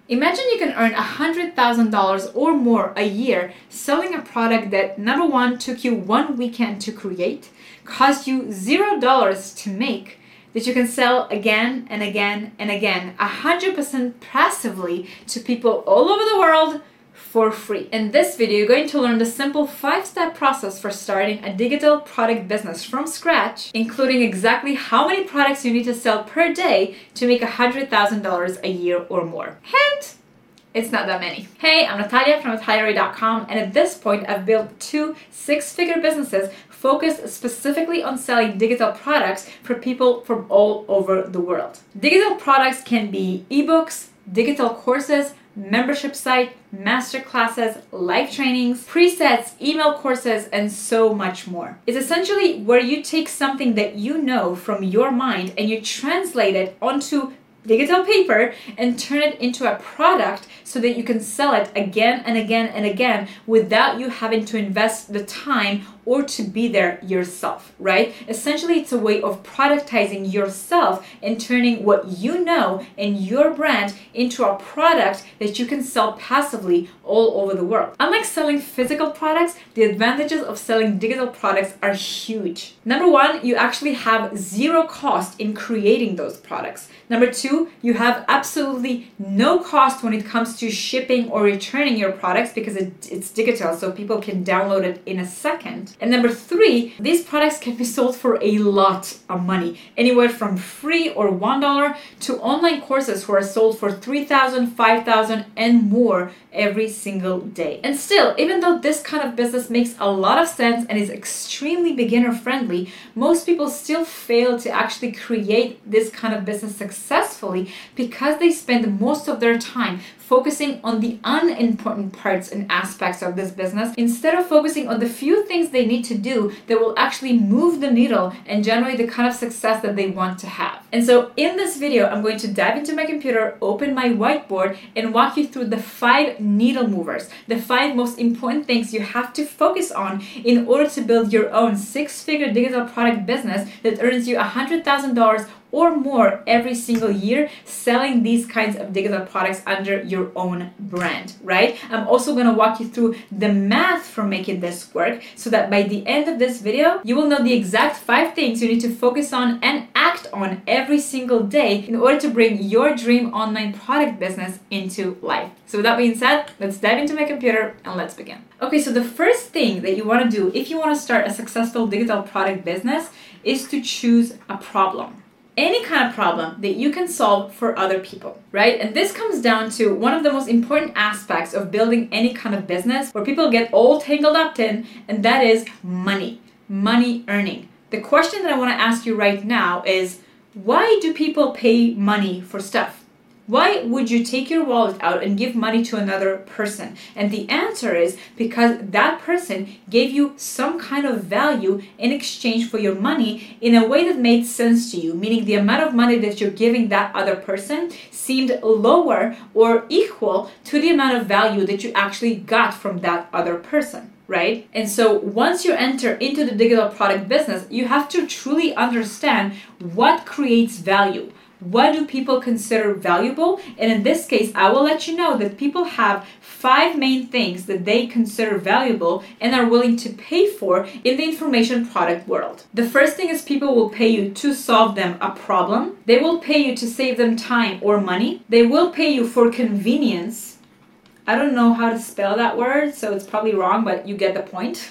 Imagine you can earn $100,000 or more a year selling a product that, number one, took you 1 weekend to create, cost you $0 to make, that you can sell again and again and again, 100% passively to people all over the world for free. In this video, you're going to learn the simple 5-step process for starting a digital product business from scratch, including exactly how many products you need to sell per day to make $100,000 a year or more. Hint! It's not that many. Hey, I'm Natalia from NataliaRay.com, and at this point, I've built 2 6-figure businesses focused specifically on selling digital products for people from all over the world. Digital products can be ebooks, digital courses, membership site, masterclasses, live trainings, presets, email courses, and so much more. It's essentially where you take something that you know from your mind and you translate it onto digital paper and turn it into a product so that you can sell it again and again and again without you having to invest the time or to be there yourself, right? Essentially, it's a way of productizing yourself and turning what you know and your brand into a product that you can sell passively all over the world. Unlike selling physical products, the advantages of selling digital products are huge. Number one, you actually have zero cost in creating those products. Number two, you have absolutely no cost when it comes to shipping or returning your products because it's digital, so people can download it in a second. And number three, these products can be sold for a lot of money, anywhere from free or $1 to online courses who are sold for $3,000, $5,000, and more every single day. And still, even though this kind of business makes a lot of sense and is extremely beginner friendly, most people still fail to actually create this kind of business successfully because they spend most of their time focusing on the unimportant parts and aspects of this business instead of focusing on the few things they need to do that will actually move the needle and generate the kind of success that they want to have. And so in this video, I'm going to dive into my computer, open my whiteboard, and walk you through the 5 needle movers, the 5 most important things you have to focus on in order to build your own 6-figure digital product business that earns you $100,000 or more every single year selling these kinds of digital products under your own brand, right? I'm also gonna walk you through the math for making this work so that by the end of this video, you will know the exact 5 things you need to focus on and act on every single day in order to bring your dream online product business into life. So with that being said, let's dive into my computer and let's begin. Okay, so the first thing that you wanna do if you wanna start a successful digital product business is to choose a problem. Any kind of problem that you can solve for other people, right? And this comes down to one of the most important aspects of building any kind of business where people get all tangled up in, and that is money earning. The question that I want to ask you right now is, why do people pay money for stuff? Why would you take your wallet out and give money to another person? And the answer is because that person gave you some kind of value in exchange for your money in a way that made sense to you, meaning the amount of money that you're giving that other person seemed lower or equal to the amount of value that you actually got from that other person. Right? And so once you enter into the digital product business, you have to truly understand what creates value. What do people consider valuable? And in this case, I will let you know that people have 5 main things that they consider valuable and are willing to pay for in the information product world. The first thing is people will pay you to solve them a problem. They will pay you to save them time or money. They will pay you for convenience. I don't know how to spell that word, so it's probably wrong, but you get the point.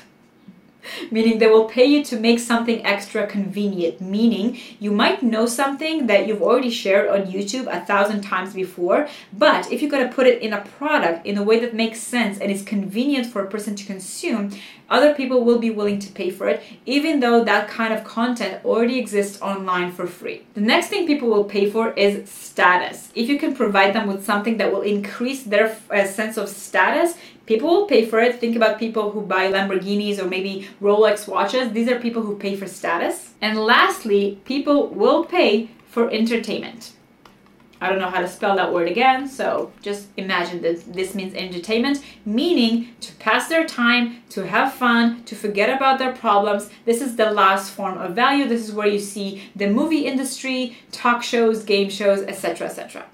Meaning they will pay you to make something extra convenient, meaning you might know something that you've already shared on YouTube 1,000 times before, but if you're going to put it in a product in a way that makes sense and is convenient for a person to consume, other people will be willing to pay for it, even though that kind of content already exists online for free. The next thing people will pay for is status. If you can provide them with something that will increase their sense of status, people will pay for it. Think about people who buy Lamborghinis or maybe Rolex watches. These are people who pay for status. And lastly, people will pay for entertainment. I don't know how to spell that word again, so just imagine that this means entertainment, meaning to pass their time, to have fun, to forget about their problems. This is the last form of value. This is where you see the movie industry, talk shows, game shows, etc., etc.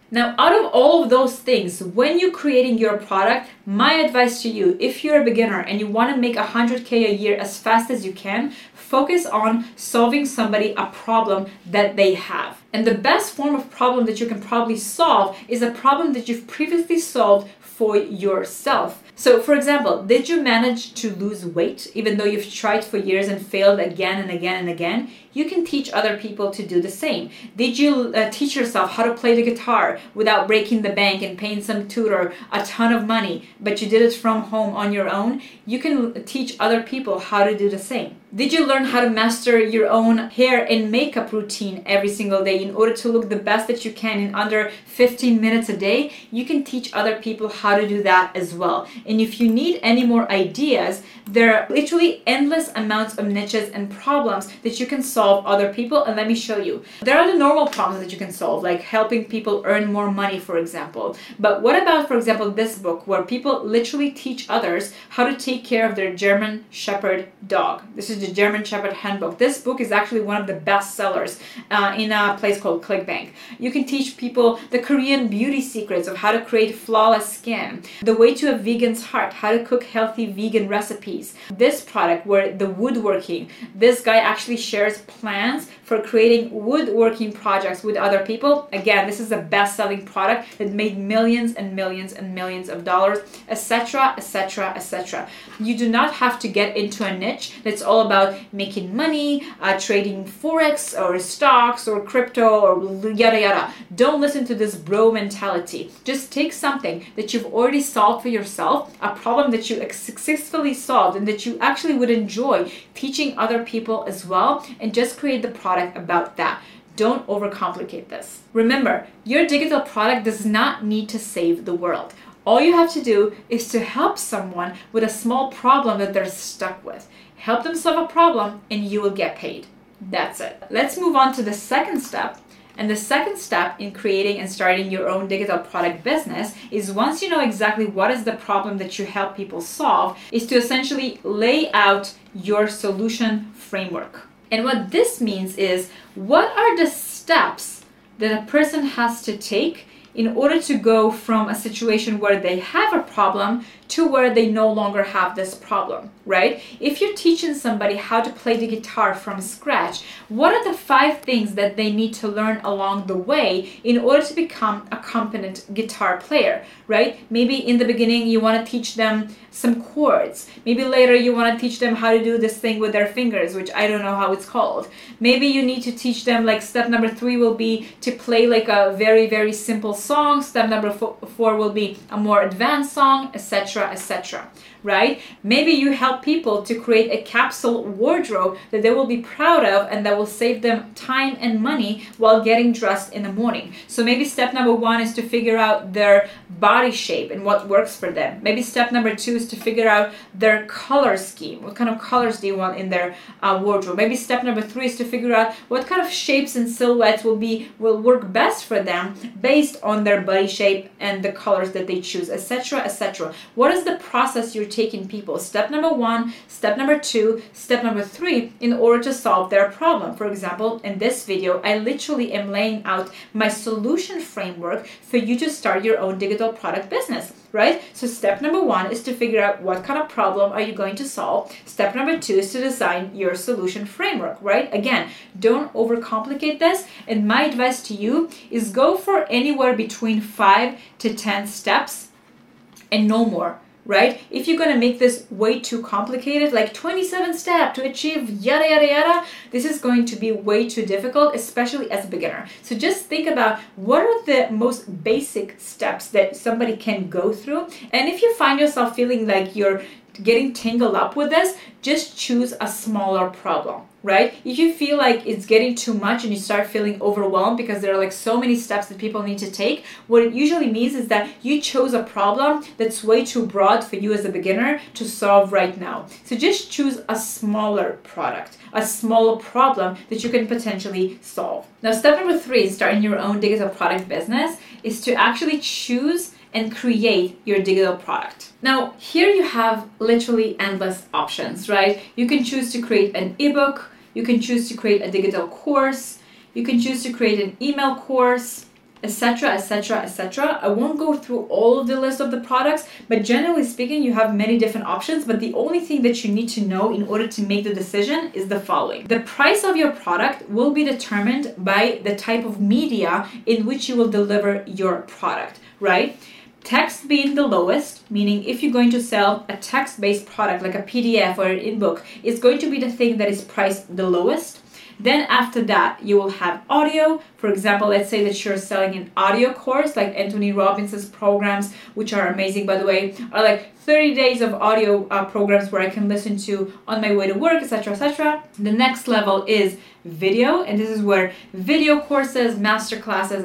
Now, out of all of those things, when you're creating your product, my advice to you, if you're a beginner and you want to make 100K a year as fast as you can, focus on solving somebody a problem that they have. And the best form of problem that you can probably solve is a problem that you've previously solved for yourself. So, for example, did you manage to lose weight even though you've tried for years and failed again and again and again? You can teach other people to do the same. Did you teach yourself how to play the guitar without breaking the bank and paying some tutor a ton of money, but you did it from home on your own? You can teach other people how to do the same. Did you learn how to master your own hair and makeup routine every single day in order to look the best that you can in under 15 minutes a day? You can teach other people how to do that as well. And if you need any more ideas, there are literally endless amounts of niches and problems that you can solve other people. And let me show you. There are the normal problems that you can solve, like helping people earn more money, for example. But what about, for example, this book where people literally teach others how to take care of their German Shepherd dog? This is the German Shepherd Handbook. This book is actually one of the best sellers in a place called ClickBank. You can teach people the Korean beauty secrets of how to create flawless skin, the way to a vegan's heart, how to cook healthy vegan recipes. This product where the woodworking, this guy actually shares plans for creating woodworking projects with other people. Again, this is a best-selling product that made millions and millions and millions of dollars, etc., etc., etc. You do not have to get into a niche that's all about making money, trading forex or stocks or crypto or yada yada. Don't listen to this bro mentality. Just take something that you've already solved for yourself, a problem that you successfully solved and that you actually would enjoy teaching other people as well, and just create the product about that. Don't overcomplicate this. Remember, your digital product does not need to save the world. All you have to do is to help someone with a small problem that they're stuck with. Help them solve a problem and you will get paid. That's it. Let's move on to the second step. And the second step in creating and starting your own digital product business is, once you know exactly what is the problem that you help people solve, is to essentially lay out your solution framework. And what this means is, what are the steps that a person has to take in order to go from a situation where they have a problem to where they no longer have this problem, right? If you're teaching somebody how to play the guitar from scratch, what are the 5 things that they need to learn along the way in order to become a competent guitar player, right? Maybe in the beginning you want to teach them some chords. Maybe later you want to teach them how to do this thing with their fingers, which I don't know how it's called. Maybe you need to teach them, like, step number 3 will be to play like a very, very simple song. Step number 4 will be a more advanced song, etc., etc. Right? Maybe you help people to create a capsule wardrobe that they will be proud of and that will save them time and money while getting dressed in the morning. So maybe step number 1 is to figure out their body shape and what works for them. Maybe step number 2 is to figure out their color scheme. What kind of colors do you want in their wardrobe? Maybe step number 3 is to figure out what kind of shapes and silhouettes will work best for them based on their body shape and the colors that they choose, etc., etc. What is the process you're taking people? Step number 1, step number 2, step number 3 in order to solve their problem. For example, in this video, I literally am laying out my solution framework for you to start your own digital product business, right? So step number 1 is to figure out what kind of problem are you going to solve. Step number 2 is to design your solution framework, right? Again, don't overcomplicate this. And my advice to you is go for anywhere between 5 to 10 steps and no more. Right? If you're going to make this way too complicated, like 27 steps to achieve yada yada yada, this is going to be way too difficult, especially as a beginner. So just think about what are the most basic steps that somebody can go through. And if you find yourself feeling like you're getting tangled up with this, just choose a smaller problem, right? If you feel like it's getting too much and you start feeling overwhelmed because there are like so many steps that people need to take, what it usually means is that you chose a problem that's way too broad for you as a beginner to solve right now. So just choose a smaller product, a smaller problem that you can potentially solve. Now, step number 3 in starting your own digital product business is to actually choose and create your digital product. Now, here you have literally endless options, right? You can choose to create an ebook, you can choose to create a digital course, you can choose to create an email course, etc., etc., etc. I won't go through all of the list of the products, but generally speaking, you have many different options. But the only thing that you need to know in order to make the decision is the following. The price of your product will be determined by the type of media in which you will deliver your product, right? Text being the lowest, meaning if you're going to sell a text-based product like a PDF or an ebook, it's going to be the thing that is priced the lowest. Then after that, you will have audio. For example, let's say that you're selling an audio course like Anthony Robbins' programs, which are amazing, by the way, are like 30 days of audio programs where I can listen to on my way to work, etc., etc. The next level is video, and this is where video courses, masterclasses,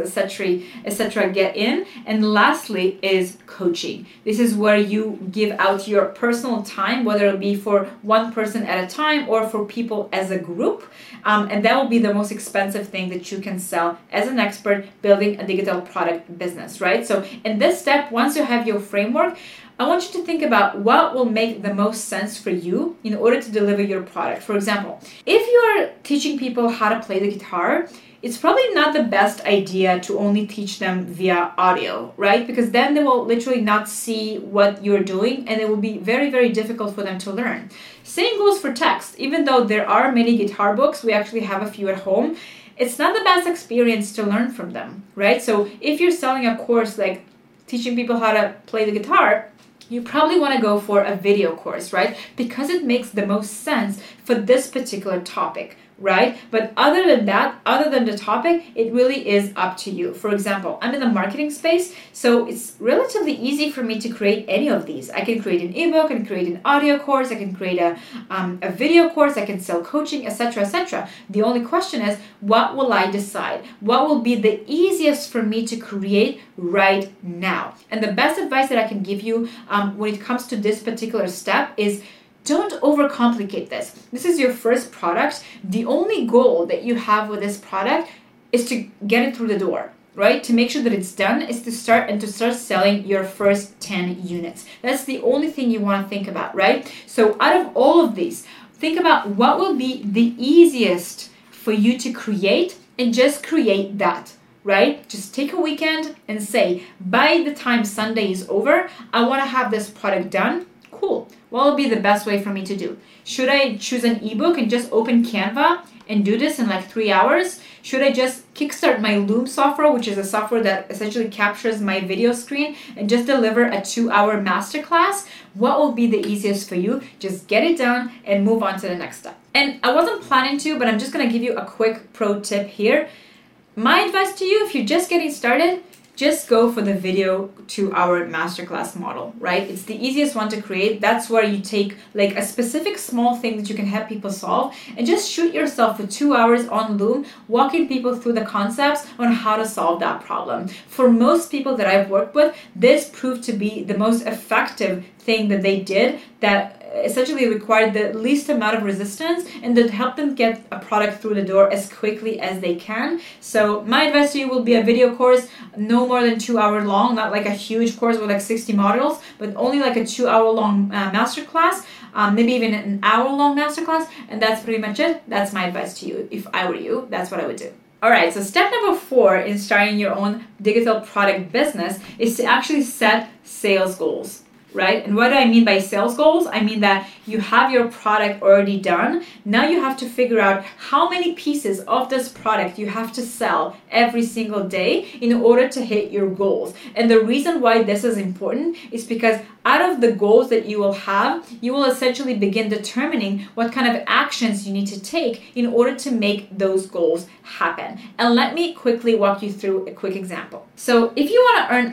etc., get in. And lastly is coaching. This is where you give out your personal time, whether it be for one person at a time or for people as a group. And that will be the most expensive thing that you can sell as an expert building a digital product business, right? So in this step, once you have your framework, I want you to think about what will make the most sense for you in order to deliver your product. For example, if you're teaching people how to play the guitar, it's probably not the best idea to only teach them via audio, right? Because then they will literally not see what you're doing and it will be very, very difficult for them to learn. Same goes for text. Even though there are many guitar books, we actually have a few at home, it's not the best experience to learn from them, right? So if you're selling a course like teaching people how to play the guitar, you probably want to go for a video course, right? Because it makes the most sense for this particular topic, right? But other than that, other than the topic, it really is up to you. For example, I'm in the marketing space, so it's relatively easy for me to create any of these. I can create an ebook, I can create an audio course, I can create a video course, I can sell coaching, etc., etc. The only question is, what will I decide? What will be the easiest for me to create right now? And the best advice that I can give you when it comes to this particular step is, don't overcomplicate this. This is your first product. The only goal that you have with this product is to get it through the door, right? To make sure that it's done is to start selling your first 10 units. That's the only thing you want to think about, right? So out of all of these, think about what will be the easiest for you to create and just create that. Right? Just take a weekend and say, by the time Sunday is over, I want to have this product done. Cool. What will be the best way for me to do? Should I choose an ebook and just open Canva and do this in like 3 hours? Should I just kickstart my Loom software, which is a software that essentially captures my video screen, and just deliver a 2-hour masterclass? What will be the easiest for you? Just get it done and move on to the next step. And I wasn't planning to, but I'm just going to give you a quick pro tip here. My advice to you, if you're just getting started, just go for the video 2-hour masterclass model, right? It's the easiest one to create. That's where you take like a specific small thing that you can help people solve and just shoot yourself for 2 hours on Loom, walking people through the concepts on how to solve that problem. For most people that I've worked with, this proved to be the most effective thing that they did that essentially required the least amount of resistance and that helped them get a product through the door as quickly as they can. So my advice to you will be a video course, no more than 2 hours long, not like a huge course with like 60 modules, but only like a 2 hour long masterclass, maybe even an hour long masterclass. And that's pretty much it. That's my advice to you. If I were you, that's what I would do. All right, so step number 4 in starting your own digital product business is to actually set sales goals. Right? And what do I mean by sales goals? I mean that you have your product already done. Now you have to figure out how many pieces of this product you have to sell every single day in order to hit your goals. And the reason why this is important is because out of the goals that you will have, you will essentially begin determining what kind of actions you need to take in order to make those goals happen. And let me quickly walk you through a quick example. So if you want to earn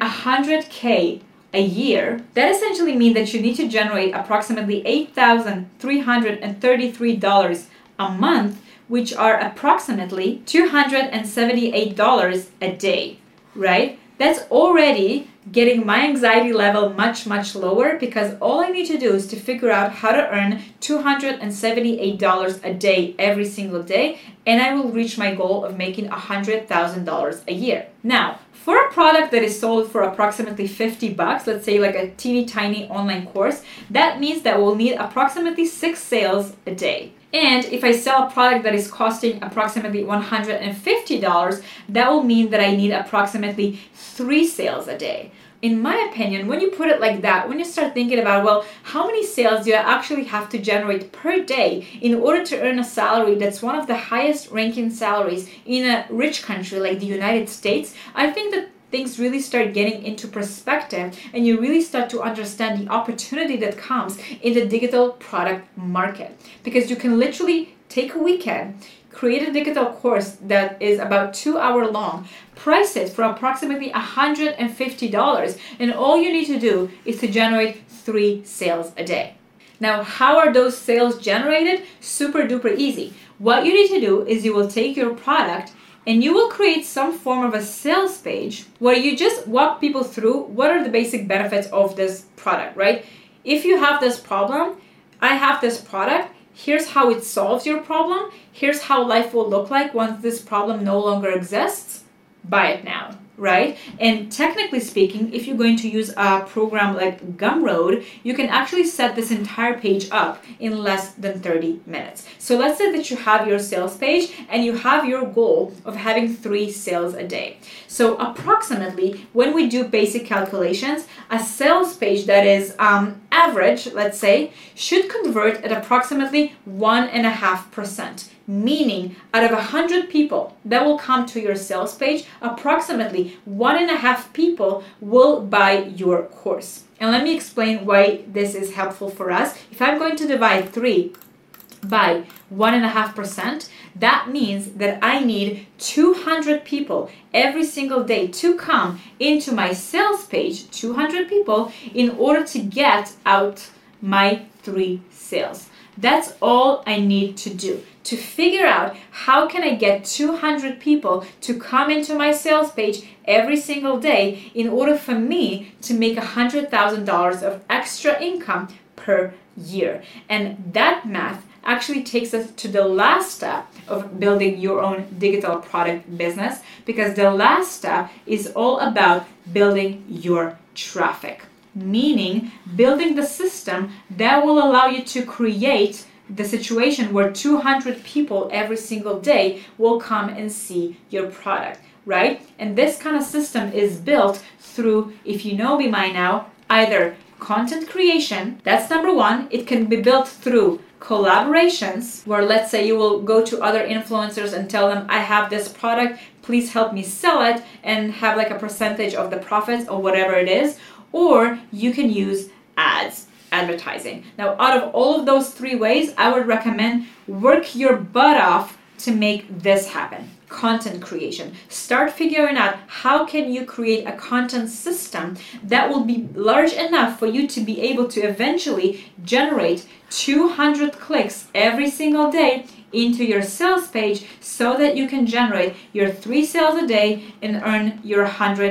100K a year, that essentially means that you need to generate approximately $8,333 a month, which are approximately $278 a day, right? That's already getting my anxiety level much, much lower because all I need to do is to figure out how to earn $278 a day every single day, and I will reach my goal of making $100,000 a year. Now, for a product that is sold for approximately $50, let's say like a teeny tiny online course, that means that we'll need approximately 6 sales a day. And if I sell a product that is costing approximately $150, that will mean that I need approximately 3 sales a day. In my opinion, when you put it like that, when you start thinking about, well, how many sales do I actually have to generate per day in order to earn a salary that's one of the highest ranking salaries in a rich country like the United States, I think that things really start getting into perspective and you really start to understand the opportunity that comes in the digital product market. Because you can literally take a weekend, create a digital course that is about 2 hours long, price it for approximately $150, and all you need to do is to generate 3 sales a day. Now, how are those sales generated? Super duper easy. What you need to do is you will take your product and you will create some form of a sales page where you just walk people through what are the basic benefits of this product, right? If you have this problem, I have this product, here's how it solves your problem, here's how life will look like once this problem no longer exists, buy it now, right? And technically speaking, if you're going to use a program like Gumroad, you can actually set this entire page up in less than 30 minutes. So let's say that you have your sales page and you have your goal of having 3 sales a day. So approximately, when we do basic calculations, a sales page that is average, let's say, should convert at approximately 1.5%. Meaning, out of 100 people that will come to your sales page, approximately 1.5 people will buy your course. And let me explain why this is helpful for us. If I'm going to divide 3 by 1.5%, that means that I need 200 people every single day to come into my sales page, 200 people, in order to get out my 3 sales. That's all I need to do to figure out how can I get 200 people to come into my sales page every single day in order for me to make $100,000 of extra income per year. And that math actually takes us to the last step of building your own digital product business, because the last step is all about building your traffic. Meaning building the system that will allow you to create the situation where 200 people every single day will come and see your product, right? And this kind of system is built through, if you know me by now, either content creation, that's number 1. It can be built through collaborations, where let's say you will go to other influencers and tell them, I have this product, please help me sell it, and have like a percentage of the profits or whatever it is. Or you can use ads, advertising. Now, out of all of those 3 ways, I would recommend work your butt off to make this happen. Content creation. Start figuring out how can you create a content system that will be large enough for you to be able to eventually generate 200 clicks every single day into your sales page so that you can generate your 3 sales a day and earn your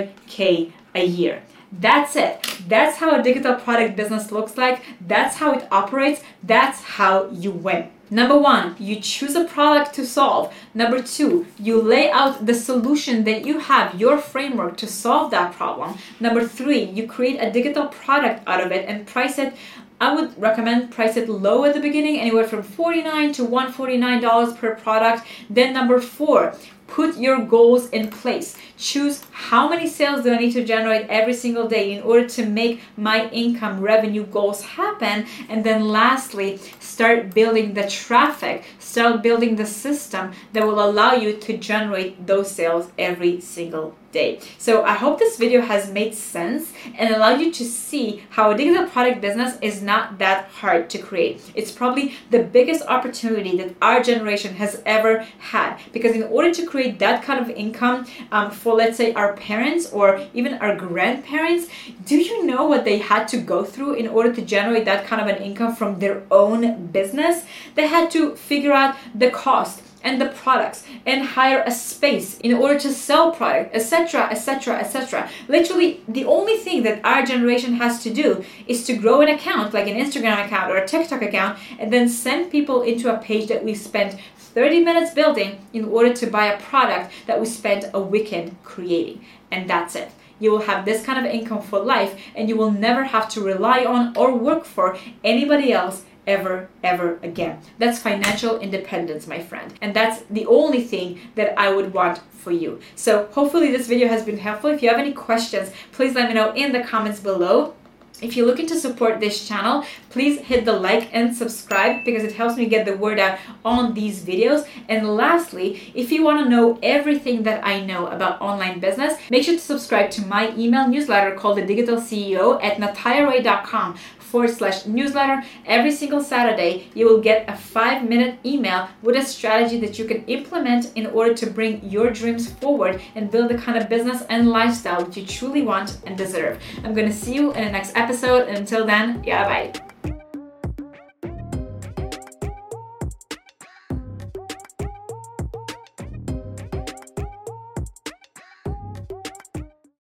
100K a year. That's it. That's how a digital product business looks like. That's how it operates. That's how you win. Number 1, you choose a product to solve. Number 2, you lay out the solution that you have, your framework to solve that problem. Number 3, you create a digital product out of it and price it. I would recommend price it low at the beginning, anywhere from $49 to $149 per product. Then number 4, put your goals in place. Choose how many sales do I need to generate every single day in order to make my income revenue goals happen. And then lastly, start building the traffic, start building the system that will allow you to generate those sales every single day. So I hope this video has made sense and allowed you to see how a digital product business is not that hard to create. It's probably the biggest opportunity that our generation has ever had, because in order to create that kind of income for, let's say, our parents or even our grandparents, do you know what they had to go through in order to generate that kind of an income from their own business? They had to figure out the cost and the products and hire a space in order to sell product, etc., etc., etc. Literally, the only thing that our generation has to do is to grow an account, like an Instagram account or a TikTok account, and then send people into a page that we spent 30 minutes building in order to buy a product that we spent a weekend creating. And that's it. You will have this kind of income for life, and you will never have to rely on or work for anybody else ever again. That's financial independence, my friend. And that's the only thing that I would want for you. So hopefully this video has been helpful. If you have any questions, please let me know in the comments below. If you're looking to support this channel, please hit the like and subscribe because it helps me get the word out on these videos. And lastly, if you want to know everything that I know about online business, make sure to subscribe to my email newsletter called The Digital CEO at nataliaray.com/newsletter. Every single Saturday, you will get a 5-minute email with a strategy that you can implement in order to bring your dreams forward and build the kind of business and lifestyle that you truly want and deserve. I'm going to see you in the next episode. And until then, yeah, bye.